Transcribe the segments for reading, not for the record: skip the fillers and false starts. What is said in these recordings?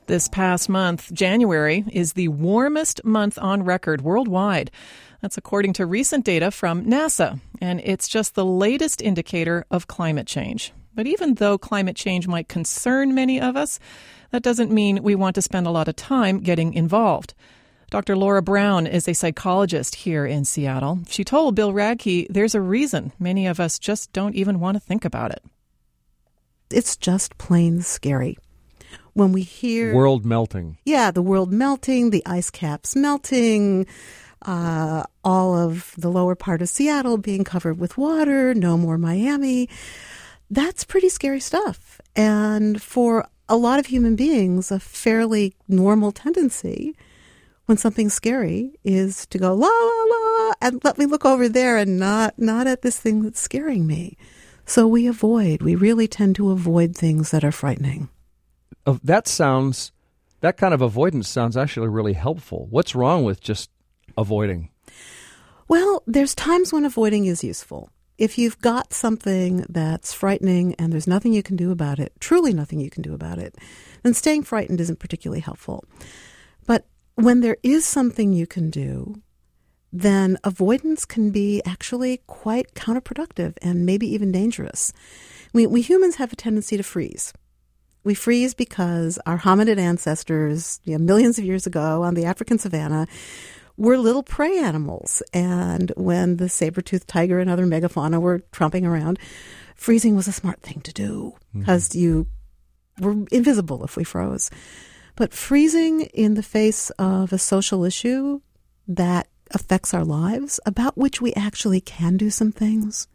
This past month, January, is the warmest month on record worldwide. That's according to recent data from NASA, and it's just the latest indicator of climate change. But even though climate change might concern many of us, that doesn't mean we want to spend a lot of time getting involved. Dr. Laura Brown is a psychologist here in Seattle. She told Bill Radke there's a reason many of us just don't even want to think about it. It's just plain scary. When we hear... World melting. Yeah, the world melting, the ice caps melting, all of the lower part of Seattle being covered with water, no more Miami. That's pretty scary stuff. And for a lot of human beings, a fairly normal tendency when something's scary is to go, la, la, la, and let me look over there and not at this thing that's scaring me. So we really tend to avoid things that are frightening. That kind of avoidance sounds actually really helpful. What's wrong with just avoiding? Well, there's times when avoiding is useful. If you've got something that's frightening and there's nothing you can do about it, truly nothing you can do about it, then staying frightened isn't particularly helpful. But when there is something you can do, then avoidance can be actually quite counterproductive and maybe even dangerous. We humans have a tendency to freeze. We freeze because our hominid ancestors, millions of years ago on the African savanna, were little prey animals. And when the saber-toothed tiger and other megafauna were tromping around, freezing was a smart thing to do because you were invisible if we froze. But freezing in the face of a social issue that affects our lives, about which we actually can do some things,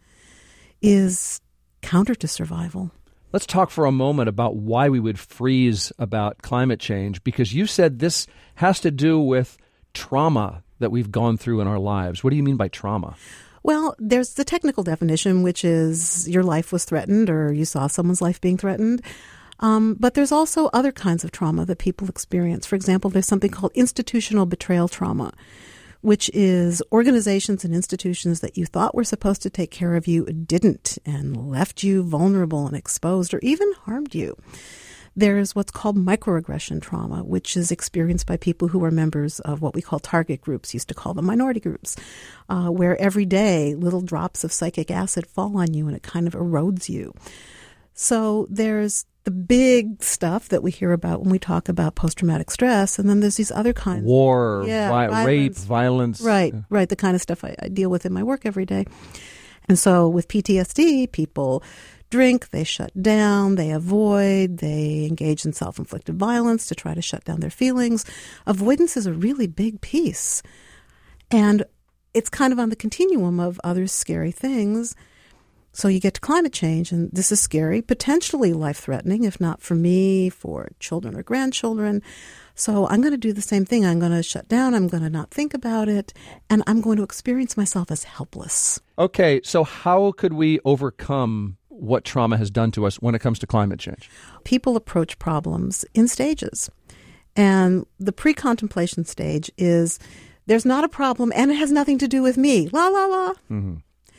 is counter to survival. Let's talk for a moment about why we would freeze about climate change, because you said this has to do with trauma that we've gone through in our lives. What do you mean by trauma? Well, there's the technical definition, which is your life was threatened or you saw someone's life being threatened. But there's also other kinds of trauma that people experience. For example, there's something called institutional betrayal trauma, which is organizations and institutions that you thought were supposed to take care of you didn't and left you vulnerable and exposed or even harmed you. There's what's called microaggression trauma, which is experienced by people who are members of what we call target groups, used to call them minority groups, where every day little drops of psychic acid fall on you and it kind of erodes you. So there's the big stuff that we hear about when we talk about post-traumatic stress, and then there's these other kinds. War, rape, violence. Right, the kind of stuff I deal with in my work every day. And so with PTSD, people drink, they shut down, they avoid, they engage in self-inflicted violence to try to shut down their feelings. Avoidance is a really big piece. And it's kind of on the continuum of other scary things. So you get to climate change, and this is scary, potentially life-threatening, if not for me, for children or grandchildren. So I'm going to do the same thing. I'm going to shut down. I'm going to not think about it, and I'm going to experience myself as helpless. Okay, so how could we overcome what trauma has done to us when it comes to climate change? People approach problems in stages, and the pre-contemplation stage is there's not a problem, and it has nothing to do with me. La, la, la. Mm-hmm.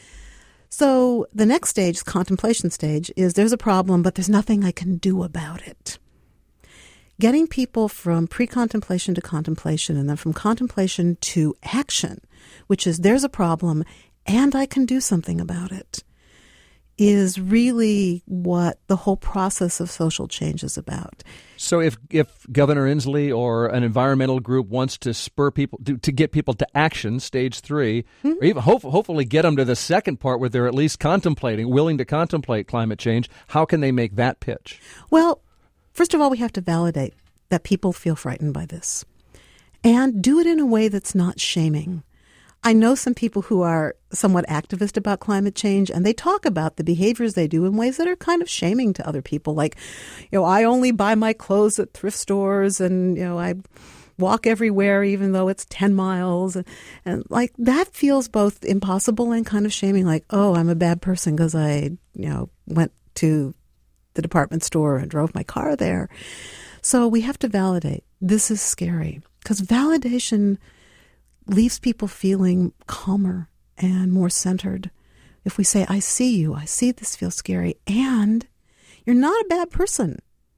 So the next stage, contemplation stage, is there's a problem, but there's nothing I can do about it. Getting people from pre-contemplation to contemplation and then from contemplation to action, which is there's a problem and I can do something about it, is really what the whole process of social change is about. So if Governor Inslee or an environmental group wants to spur people to get people to action, stage 3, or even hopefully get them to the second part where they're at least willing to contemplate climate change, how can they make that pitch? Well, first of all, we have to validate that people feel frightened by this and do it in a way that's not shaming. I know some people who are somewhat activist about climate change, and they talk about the behaviors they do in ways that are kind of shaming to other people. Like, I only buy my clothes at thrift stores, and, I walk everywhere even though it's 10 miles. And like, that feels both impossible and kind of shaming. Like, oh, I'm a bad person because I, went to the department store and drove my car there. So we have to validate. This is scary because validation leaves people feeling calmer and more centered. If we say, I see you, I see this feels scary, and you're not a bad person.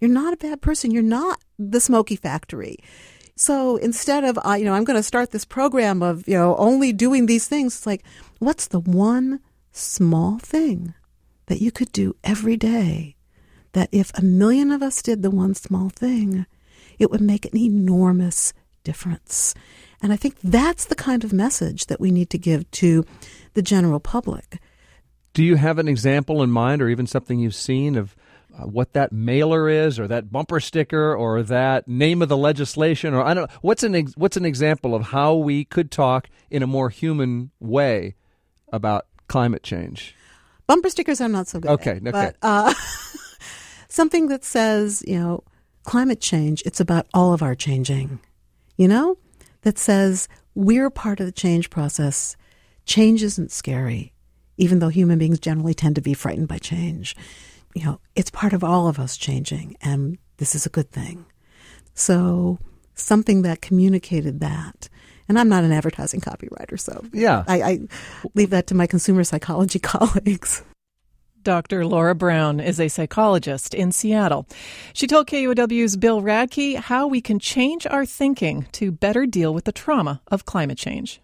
You're not a bad person. You're not the smoky factory. So instead of, I'm going to start this program of, only doing these things, it's like, what's the one small thing that you could do every day that if 1 million of us did the one small thing, it would make an enormous difference? And I think that's the kind of message that we need to give to the general public. Do you have an example in mind, or even something you've seen of what that mailer is, or that bumper sticker, or that name of the legislation, or I don't know, what's an example of how we could talk in a more human way about climate change? Bumper stickers I'm not so good at. But something that says, climate change, it's about all of our changing, that says we're part of the change process. Change isn't scary, even though human beings generally tend to be frightened by change. It's part of all of us changing, and this is a good thing. So something that communicated that. And I'm not an advertising copywriter, so yeah, I leave that to my consumer psychology colleagues. Dr. Laura Brown is a psychologist in Seattle. She told KUOW's Bill Radke how we can change our thinking to better deal with the trauma of climate change.